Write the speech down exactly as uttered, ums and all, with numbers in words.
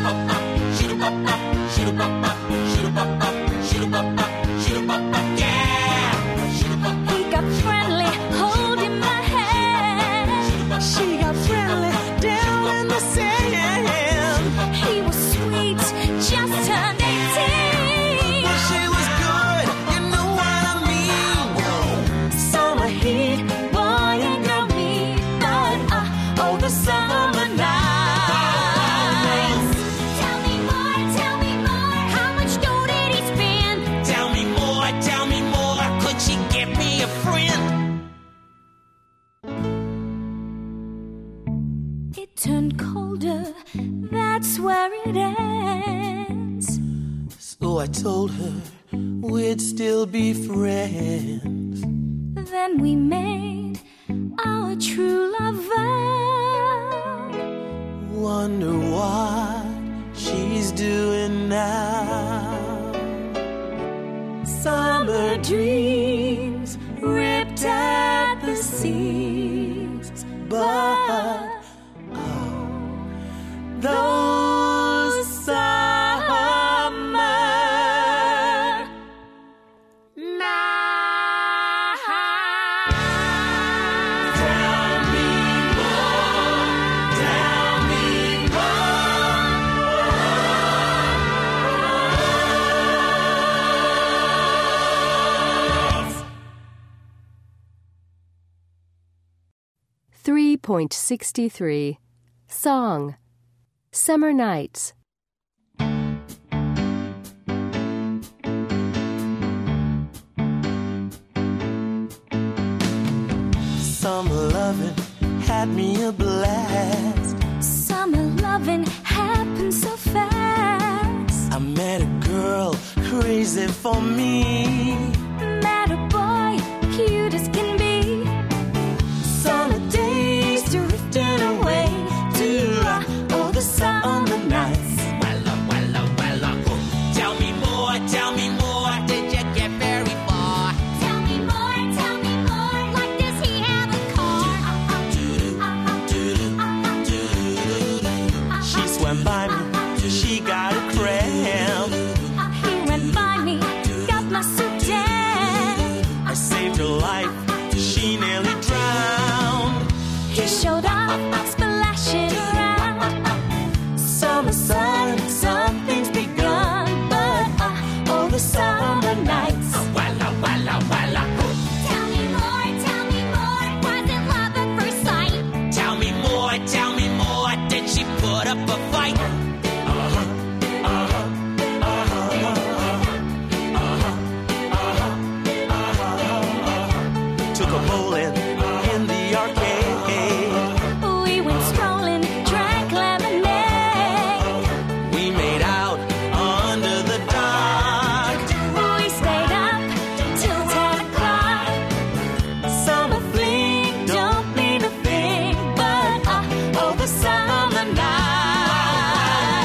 Turned colder, that's where it ends. So I told her we'd still be friends. Then we made our true lover. Wonder what she's doing now. Summer dreams ripped at the seams, but those summer nights. Tell me more, tell me more. three point six three Song Summer Nights. Summer loving had me a blast. Summer loving happened so fast. I met a girl crazy for me. Met a boy cute as can be. Summer days drifting away to uh, all the summer nights. Well, uh, well, uh, well, uh, oh. Tell me more, tell me more. Did you get very far? Tell me more, tell me more. Like does he have a car? She swam by me, she got a cramp. He went by me, got my suit down. I saved her life, she nearly drowned. He showed up, splashing around. Summer sun, something's begun. But uh, all the summer nights. Well, uh, well, uh, well, uh, oh. Tell me more, tell me more. Was it love at first sight? Tell me more, tell me more. Did she put up a fight?